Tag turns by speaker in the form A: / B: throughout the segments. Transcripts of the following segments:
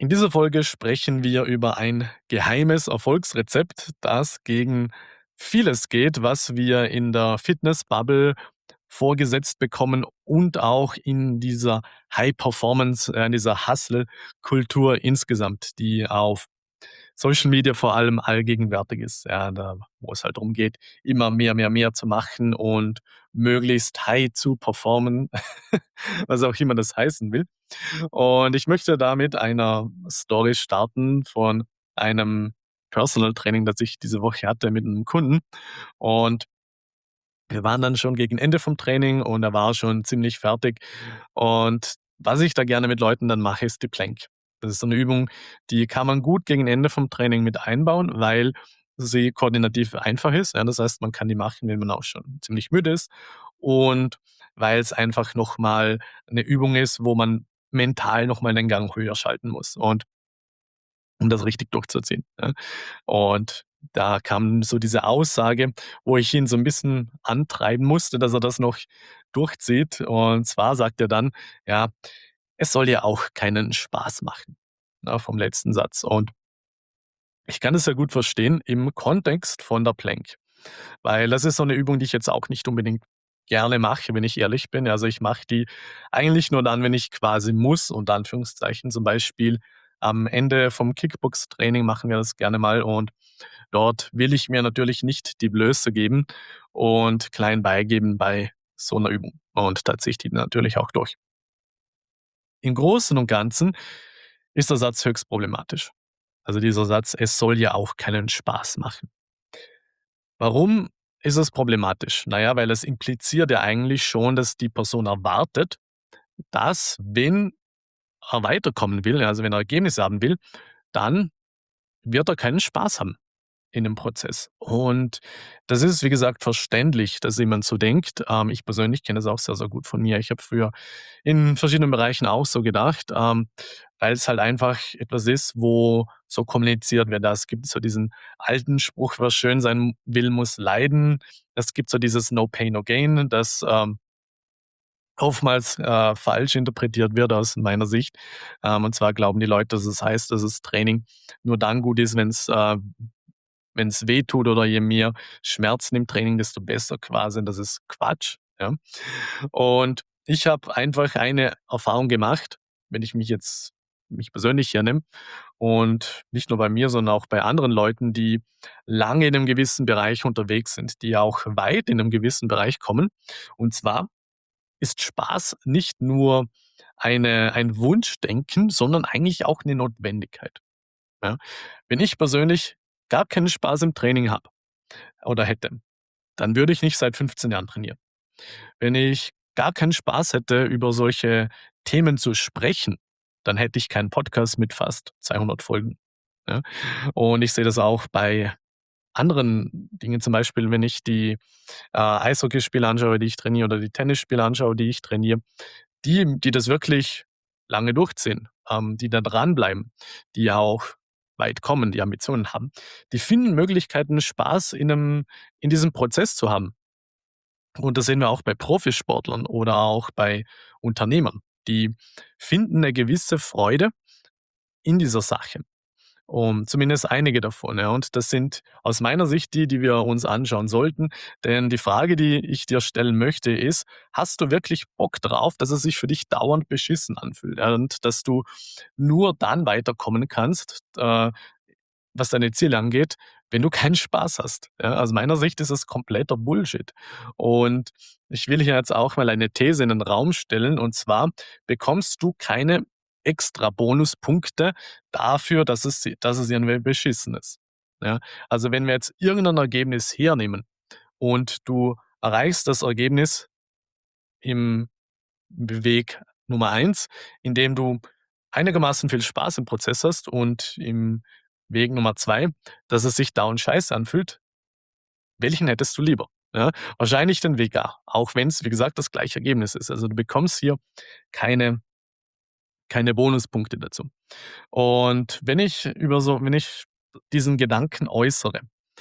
A: In dieser Folge sprechen wir über ein geheimes Erfolgsrezept, das gegen vieles geht, was wir in der Fitnessbubble vorgesetzt bekommen und auch in dieser High-Performance, in dieser Hustle-Kultur insgesamt, die auf Social Media vor allem allgegenwärtig ist. Ja, da, wo es halt darum geht, immer mehr, mehr, mehr zu machen und möglichst high zu performen, was auch immer das heißen will. Und ich möchte da mit einer Story starten von einem Personal Training, das ich diese Woche hatte mit einem Kunden. Und wir waren dann schon gegen Ende vom Training und er war schon ziemlich fertig. Und was ich da gerne mit Leuten dann mache, ist die Plank. Das ist so eine Übung, die kann man gut gegen Ende vom Training mit einbauen, weil sie koordinativ einfach ist. Ja, das heißt, man kann die machen, wenn man auch schon ziemlich müde ist. Und weil es einfach noch mal 'ne Übung ist, wo man mental noch mal den Gang höher schalten muss und um das richtig durchzuziehen, ja. Und da kam so diese Aussage, wo ich ihn so 'n bisschen antreiben musste, dass er das noch durchzieht. Und zwar sagt er dann: „Ja, es soll ja auch keinen Spaß machen“, ne, vom letzten Satz. Und ich kann es ja gut verstehen im Kontext von der Plank, weil das ist so 'ne Übung, die ich jetzt auch nicht unbedingt gerne mache, wenn ich ehrlich bin. Also, ich mache die eigentlich nur dann, wenn ich quasi muss, unter Anführungszeichen. Zum Beispiel am Ende vom Kickbox-Training machen wir das gerne mal und dort will ich mir natürlich nicht die Blöße geben und klein beigeben bei so 'ner Übung. Und da ziehe ich die natürlich auch durch. Im Großen und Ganzen ist der Satz höchst problematisch. Also dieser Satz: „Es soll ja auch keinen Spaß machen.“ Warum ist es problematisch? Na ja, weil es impliziert ja eigentlich schon, dass die Person erwartet, dass, wenn er weiterkommen will, also wenn er Ergebnisse haben will, dann wird er keinen Spaß haben in dem Prozess. Und das ist, wie gesagt, verständlich, dass jemand so denkt. Ich persönlich kenne das auch sehr, sehr gut von mir. Ich habe früher in verschiedenen Bereichen auch so gedacht, weil es halt einfach etwas ist, wo so kommuniziert wird. Es gibt so diesen alten Spruch: „Was schön sein will, muss leiden.“ Es gibt so dieses „No pain, no gain“, das, oftmals, falsch interpretiert wird aus meiner Sicht. Und zwar glauben die Leute, dass es heißt, dass das Training nur dann gut ist, wenn's wehtut oder je mehr Schmerzen im Training, desto besser quasi. Das ist Quatsch, ja. Und ich habe einfach eine Erfahrung gemacht, wenn ich mich persönlich hernehme und nicht nur bei mir, sondern auch bei anderen Leuten, die lange in einem gewissen Bereich unterwegs sind, die auch weit in einem gewissen Bereich kommen. Und zwar ist Spaß nicht nur ein Wunschdenken, sondern eigentlich auch eine Notwendigkeit, ja. Wenn ich persönlich gar keinen Spaß im Training habe oder hätte, dann würde ich nicht seit 15 Jahren trainieren. Wenn ich gar keinen Spaß hätte, über solche Themen zu sprechen, dann hätte ich keinen Podcast mit fast 200 Folgen, ja? Und ich sehe das auch bei anderen Dingen, zum Beispiel, wenn ich die, Eishockeyspiele anschaue, die ich trainiere, oder die Tennisspiele anschaue, die ich trainiere, die das wirklich lange durchziehen, die da dranbleiben, die ja auch weit kommen, die Ambitionen haben, die finden Möglichkeiten, Spaß in diesem Prozess zu haben. Und das sehen wir auch bei Profisportlern oder auch bei Unternehmern. Die finden eine gewisse Freude in dieser Sache. Zumindest einige davon, ja. Und das sind aus meiner Sicht die, die wir uns anschauen sollten. Denn die Frage, die ich dir stellen möchte, ist: Hast du wirklich Bock drauf, dass es sich für dich dauernd beschissen anfühlt, ja, und dass du nur dann weiterkommen kannst, was deine Ziele angeht, wenn du keinen Spaß hast? Ja, aus meiner Sicht ist es kompletter Bullshit. Und ich will hier jetzt auch mal eine These in den Raum stellen, und zwar bekommst du keine extra Bonuspunkte dafür, dass es irgendwie beschissen ist. Ja, also wenn wir jetzt irgendein Ergebnis hernehmen und du erreichst das Ergebnis im Weg Nummer eins, indem du einigermaßen viel Spaß im Prozess hast, und im Weg Nummer 2, dass es sich dauernd scheiße anfühlt. Welchen hättest du lieber? Ja, wahrscheinlich den Weg A, auch wenn es, wie gesagt, das gleiche Ergebnis ist. Also, du bekommst hier keine Bonuspunkte dazu. Und wenn ich diesen Gedanken äußere,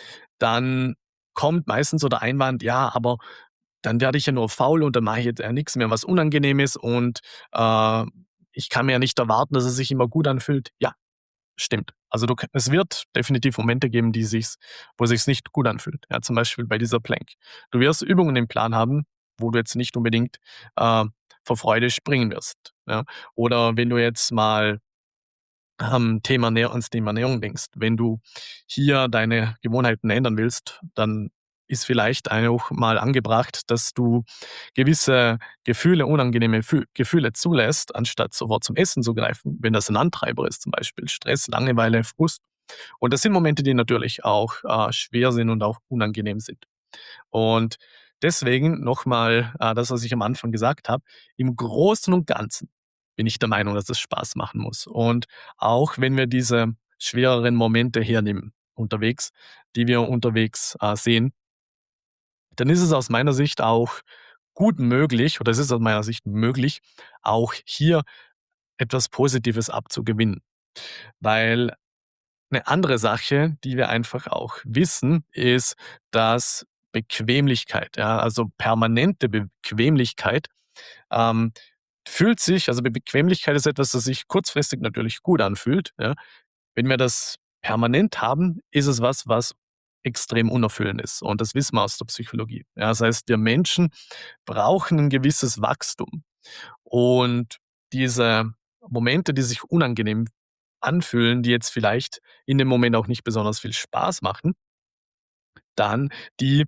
A: dann kommt meistens so der Einwand: „Ja, aber dann werde ich ja nur faul und dann mache ich jetzt ja nix mehr, was unangenehm ist, und, ich kann mir ja nicht erwarten, dass es sich immer gut anfühlt. Ja, stimmt. Also es wird definitiv Momente geben, wo sich's nicht gut anfühlt. Ja, zum Beispiel bei dieser Plank. Du wirst Übungen im Plan haben, wo du jetzt nicht unbedingt, äh, vor Freude springen wirst, ja? Oder wenn du jetzt mal ans Thema Ernährung denkst. Wenn du hier deine Gewohnheiten ändern willst, dann ist vielleicht auch mal angebracht, dass du gewisse Gefühle, unangenehme Gefühle zulässt, anstatt sofort zum Essen zu greifen, wenn das ein Antreiber ist, zum Beispiel Stress, Langeweile, Frust. Und das sind Momente, die natürlich auch schwer sind und auch unangenehm sind. Und deswegen nochmal das, was ich am Anfang gesagt habe, im Großen und Ganzen bin ich der Meinung, dass es Spaß machen muss. Und auch wenn wir diese schwereren Momente hernehmen unterwegs, die wir unterwegs sehen, dann ist es aus meiner Sicht auch gut möglich, oder es ist aus meiner Sicht möglich, auch hier etwas Positives abzugewinnen. Weil eine andere Sache, die wir einfach auch wissen, ist, dass Bequemlichkeit, ja, also permanente Bequemlichkeit, ähm, Bequemlichkeit ist etwas, das sich kurzfristig natürlich gut anfühlt, ja. Wenn wir das permanent haben, ist es was, was extrem unerfüllend ist, und das wissen wir aus der Psychologie. Ja, das heißt, wir Menschen brauchen ein gewisses Wachstum, und diese Momente, die sich unangenehm anfühlen, die jetzt vielleicht in dem Moment auch nicht besonders viel Spaß machen, dann die,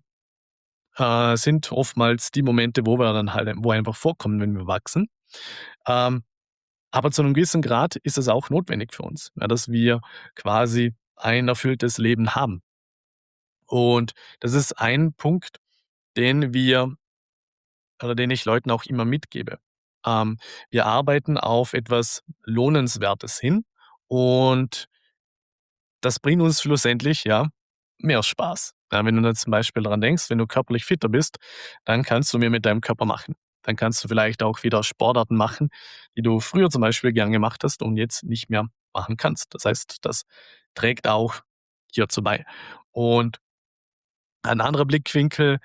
A: sind oftmals die Momente, wo einfach vorkommen, wenn wir wachsen. Ähm, aber zu einem gewissen Grad ist es auch notwendig für uns, ja, dass wir quasi ein erfülltes Leben haben. Und das ist ein Punkt, den wir den ich Leuten auch immer mitgebe. Wir arbeiten auf etwas Lohnenswertes hin, und das bringt uns schlussendlich, ja, mehr Spaß. Ja, wenn du da zum Beispiel dran denkst, wenn du körperlich fitter bist, dann kannst du mehr mit deinem Körper machen. Dann kannst du vielleicht auch wieder Sportarten machen, die du früher zum Beispiel gern gemacht hast und jetzt nicht mehr machen kannst. Das heißt, das trägt auch hierzu bei. Und ein anderer Blickwinkel,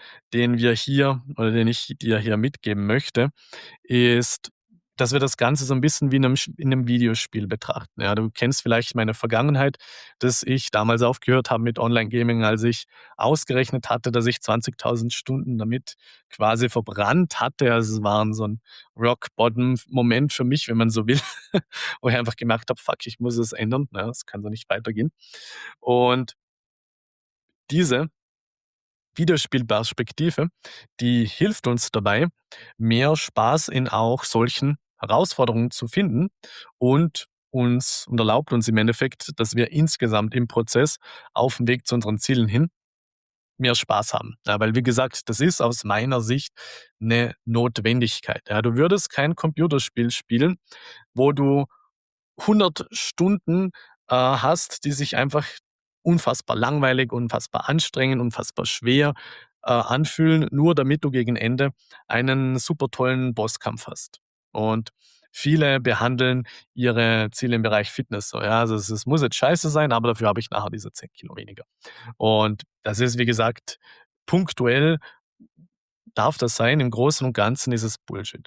A: den ich dir hier mitgeben möchte, ist, dass wir das Ganze so ein bisschen wie in 'nem Videospiel betrachten. Ja, du kennst vielleicht meine Vergangenheit, dass ich damals aufgehört habe mit Online-Gaming, als ich ausgerechnet hatte, dass ich 20.000 Stunden damit quasi verbrannt hatte. Also, es war so 'n Rock-Bottom-Moment für mich, wenn man so will, wo ich einfach gemerkt habe: „Fuck, ich muss es ändern, ne? Das kann so nicht weitergehen.“ Und diese Videospielperspektive, die hilft uns dabei, mehr Spaß in auch solchen Herausforderungen zu finden, und erlaubt uns im Endeffekt, dass wir insgesamt im Prozess auf dem Weg zu unseren Zielen hin mehr Spaß haben. Ja, weil wie gesagt, das ist aus meiner Sicht eine Notwendigkeit. Ja, du würdest kein Computerspiel spielen, wo du 100 Stunden, hast, die sich einfach unfassbar langweilig, unfassbar anstrengend, unfassbar schwer, anfühlen, nur damit du gegen Ende einen super tollen Bosskampf hast. Und viele behandeln ihre Ziele im Bereich Fitness so, ja, also es muss jetzt scheiße sein, aber dafür habe ich nachher diese 10 Kilo weniger. Und das ist, wie gesagt, punktuell darf das sein, im Großen und Ganzen ist es Bullshit.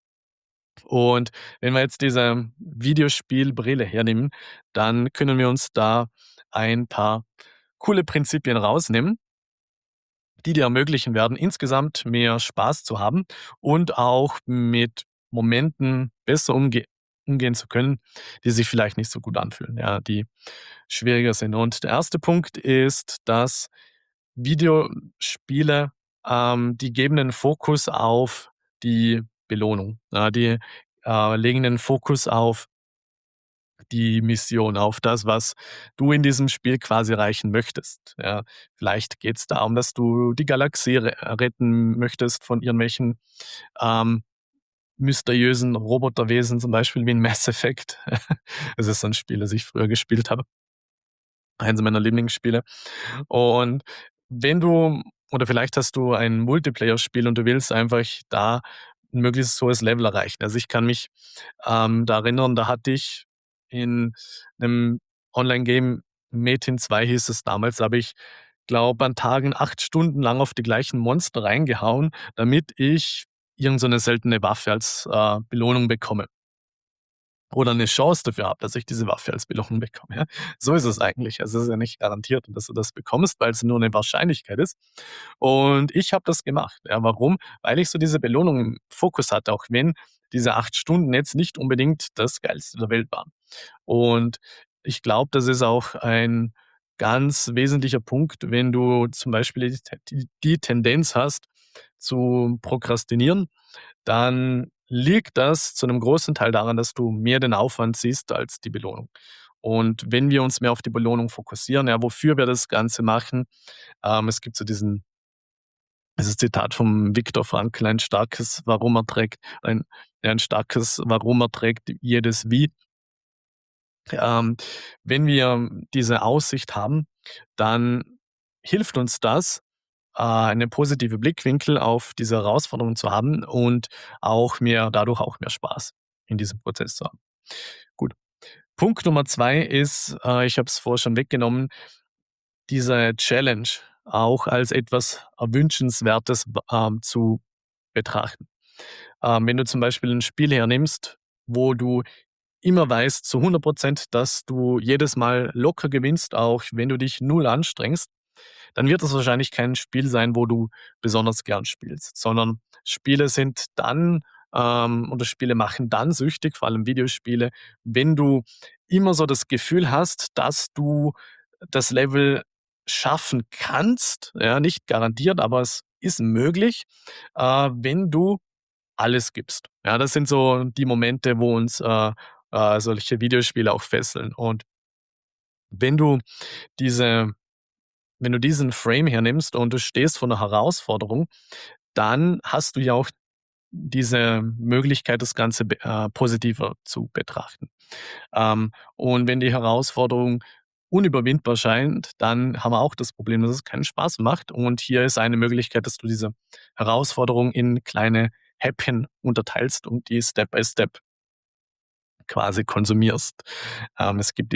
A: Und wenn wir jetzt diese Videospielbrille hernehmen, dann können wir uns da ein paar coole Prinzipien rausnehmen, die dir ermöglichen werden, insgesamt mehr Spaß zu haben und auch mit Momenten besser umgehen zu können, die sich vielleicht nicht so gut anfühlen, ja, die schwieriger sind. Und der erste Punkt ist, dass Videospiele, die geben den Fokus auf die Belohnung. Ja, die, legen den Fokus auf die Mission, auf das, was du in diesem Spiel quasi erreichen möchtest. Ja, vielleicht geht es darum, dass du die Galaxie retten möchtest von irgendwelchen, ähm, mysteriösen Roboterwesen, zum Beispiel wie in Mass Effect. Das ist so 'n Spiel, das ich früher gespielt habe. Eins meiner Lieblingsspiele. Und wenn du oder vielleicht hast du ein Multiplayer-Spiel und du willst einfach da 'n möglichst hohes Level erreichen. Also, ich kann mich, da erinnern, da hatte ich in 'nem Online-Game, Metin 2 hieß es damals, habe ich, glaube an Tagen 8 Stunden lang auf die gleichen Monster reingehauen, damit ich irgend so 'ne seltene Waffe als, Belohnung bekomme. oder eine Chance dafür habe, dass ich diese Waffe als Belohnung bekomme, ja? So ist es eigentlich. Also, es ist ja nicht garantiert, dass du das bekommst, weil es nur eine Wahrscheinlichkeit ist. Und ich habe das gemacht. Ja, warum? Weil ich so diese Belohnung im Fokus hatte, auch wenn diese 8 Stunden jetzt nicht unbedingt das Geilste der Welt waren. Und ich glaube, das ist auch ein ganz wesentlicher Punkt, wenn du zum Beispiel die Tendenz hast zu prokrastinieren, dann liegt das zu einem großen Teil daran, dass du mehr den Aufwand siehst als die Belohnung. Und wenn wir uns mehr auf die Belohnung fokussieren, ja, wofür wir das Ganze machen, es gibt so dieses Zitat vom Viktor Frankl: „Ein starkes Warum erträgt ein starkes Warum erträgt jedes Wie." Ähm, Wenn wir diese Aussicht haben, dann hilft uns das, eine positive Blickwinkel auf diese Herausforderung zu haben und dadurch auch mehr Spaß in diesem Prozess zu haben. Gut. Punkt Nummer 2 ist, ich habe es vorher schon weggenommen, diese Challenge auch als etwas Erwünschenswertes zu betrachten. Wenn du zum Beispiel ein Spiel hernimmst, wo du immer weißt zu 100%, dass du jedes Mal locker gewinnst, auch wenn du dich null anstrengst, dann wird das wahrscheinlich kein Spiel sein, wo du besonders gern spielst, sondern Spiele sind dann oder Spiele machen dann süchtig, vor allem Videospiele, wenn du immer so das Gefühl hast, dass du das Level schaffen kannst, ja, nicht garantiert, aber es ist möglich, wenn du alles gibst. Ja, das sind so die Momente, wo uns solche Videospiele auch fesseln. Und wenn du diese wenn du diesen Frame hernimmst und du stehst vor einer Herausforderung, dann hast du ja auch diese Möglichkeit, das Ganze positiver zu betrachten. Und wenn die Herausforderung unüberwindbar scheint, dann haben wir auch das Problem, dass es keinen Spaß macht. Und hier ist eine Möglichkeit, dass du diese Herausforderung in kleine Häppchen unterteilst und die Step by Step quasi konsumierst. Es gibt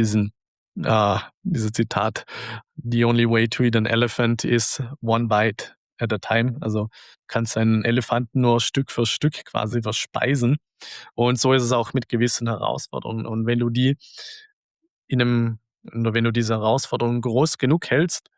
A: dieses Zitat: „The only way to eat an elephant is one bite at a time." Also, kannst einen Elefanten nur Stück für Stück quasi verspeisen. Und so ist es auch mit gewissen Herausforderungen. Und wenn du diese Herausforderung groß genug hältst,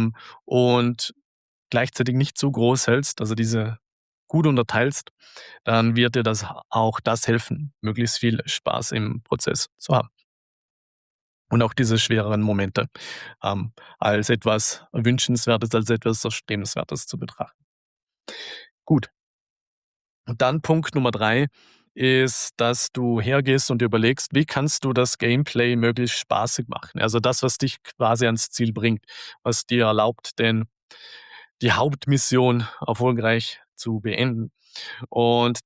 A: und gleichzeitig nicht zu groß hältst, also diese gut unterteilst, dann wird dir das helfen, möglichst viel Spaß im Prozess zu haben. Und auch diese schwereren Momente, als etwas Wünschenswertes, als etwas Erstrebenswertes zu betrachten. Gut, und dann Punkt Nummer 3 ist, dass du hergehst und dir überlegst, wie kannst du das Gameplay möglichst spaßig machen? Also das, was dich quasi ans Ziel bringt, was dir erlaubt, die Hauptmission erfolgreich zu beenden. Und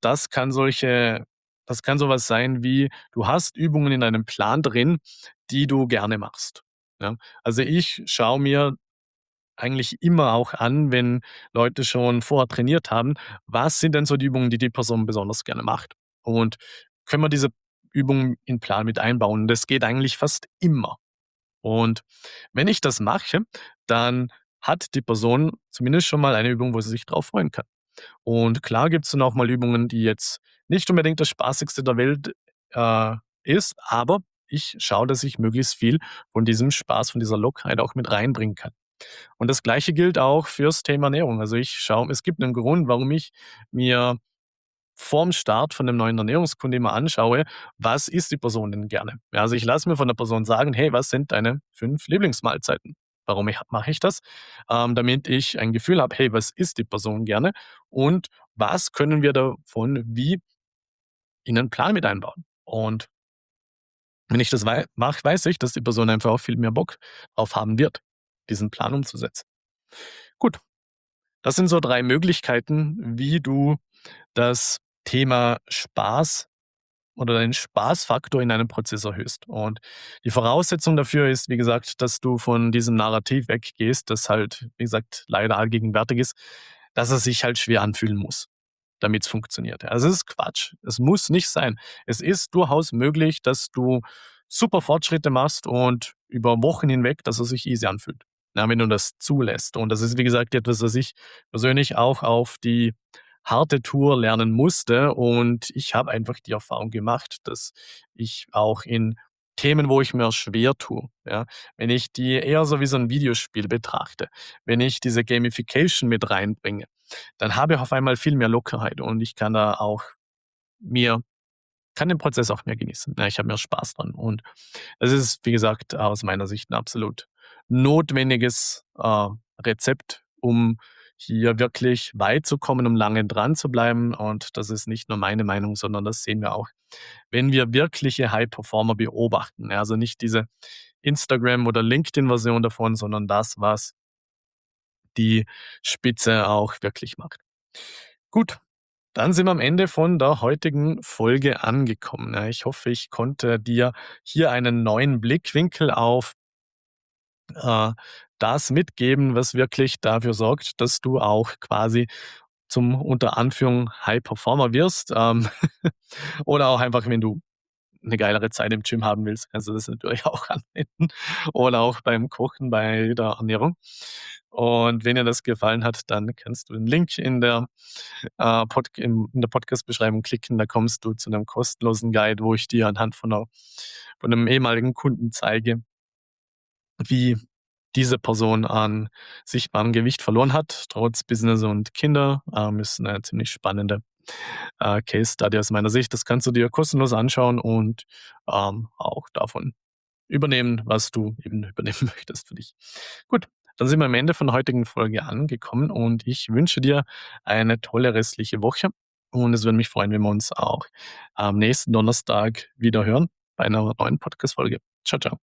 A: das kann sowas sein wie, du hast Übungen in deinem Plan drin, die du gerne machst, ja? Also, ich schaue mir eigentlich immer auch an, wenn Leute schon vorher trainiert haben, was sind denn so die Übungen, die die Person besonders gerne macht? Und können wir diese Übungen in 'n Plan mit einbauen? Das geht eigentlich fast immer. Und wenn ich das mache, dann hat die Person zumindest schon mal eine Übung, wo sie sich drauf freuen kann. Und klar gibt's dann auch mal Übungen, die jetzt nicht unbedingt das Spaßigste der Welt, ist, aber ich schaue, dass ich möglichst viel von diesem Spaß, von dieser Lockerheit auch mit reinbringen kann. Und das Gleiche gilt auch fürs Thema Ernährung. Also, ich schaue es gibt einen Grund, warum ich mir vorm Start von 'nem neuen Ernährungskunde immer anschaue, was isst die Person denn gerne? Ja, also, ich lasse mir von der Person sagen: „Hey, was sind deine 5 Lieblingsmahlzeiten?" Warum mache ich das? Damit ich ein Gefühl habe: „Hey, was isst die Person gerne und was können wir davon wie in 'nen Plan mit einbauen?" Und wenn ich das mache, weiß ich, dass die Person einfach auch viel mehr Bock drauf haben wird, diesen Plan umzusetzen. Gut, das sind so 3 Möglichkeiten, wie du das Thema Spaß oder deinen Spaßfaktor in einem Prozess erhöhst. Und die Voraussetzung dafür ist, wie gesagt, dass du von diesem Narrativ weggehst, das halt, wie gesagt, leider allgegenwärtig ist, dass es sich halt schwer anfühlen muss, damit es funktioniert. Also, es ist Quatsch. Es muss nicht sein. Es ist durchaus möglich, dass du super Fortschritte machst und über Wochen hinweg, dass es sich easy anfühlt. Ja, wenn du das zulässt. Und das ist, wie gesagt, etwas, was ich persönlich auch auf die harte Tour lernen musste und ich habe einfach die Erfahrung gemacht, dass ich auch in Themen, wo ich mir schwer tue, ja, wenn ich die eher so wie so ein Videospiel betrachte, wenn ich diese Gamification mit reinbringe, dann habe ich auf einmal viel mehr Lockerheit und ich kann da auch mir kann den Prozess auch mehr genießen. Ja, ich habe mehr Spaß dran und es ist, wie gesagt, aus meiner Sicht 'n absolut notwendiges, Rezept, um hier wirklich weit zu kommen, um lange dran zu bleiben. Und das ist nicht nur meine Meinung, sondern das sehen wir auch, wenn wir wirkliche High-Performer beobachten. Ja, also nicht diese Instagram oder LinkedIn-Version davon, sondern das, was die Spitze auch wirklich macht. Gut, dann sind wir am Ende von der heutigen Folge angekommen. Ja, ich hoffe, ich konnte dir hier einen neuen Blickwinkel auf äh, das mitgeben, was wirklich dafür sorgt, dass du auch quasi zum unter Anführung High Performer wirst. Oder auch einfach, wenn du eine geilere Zeit im Gym haben willst, kannst du das natürlich auch anwenden oder auch beim Kochen, bei der Ernährung. Und wenn dir das gefallen hat, dann kannst du den Link in der Podcast-Beschreibung klicken. Da kommst du zu einem kostenlosen Guide, wo ich dir anhand von 'nem ehemaligen Kunden zeige, wie diese Person an sichtbarem Gewicht verloren hat, trotz Business und Kinder. Ist 'ne ziemlich spannende, Case Study aus meiner Sicht. Das kannst du dir kostenlos anschauen und, auch davon übernehmen, was du eben übernehmen möchtest für dich. Gut, dann sind wir am Ende von der heutigen Folge angekommen und ich wünsche dir eine tolle restliche Woche und es würde mich freuen, wenn wir uns auch am nächsten Donnerstag wieder hören bei einer neuen Podcast-Folge. Ciao, ciao.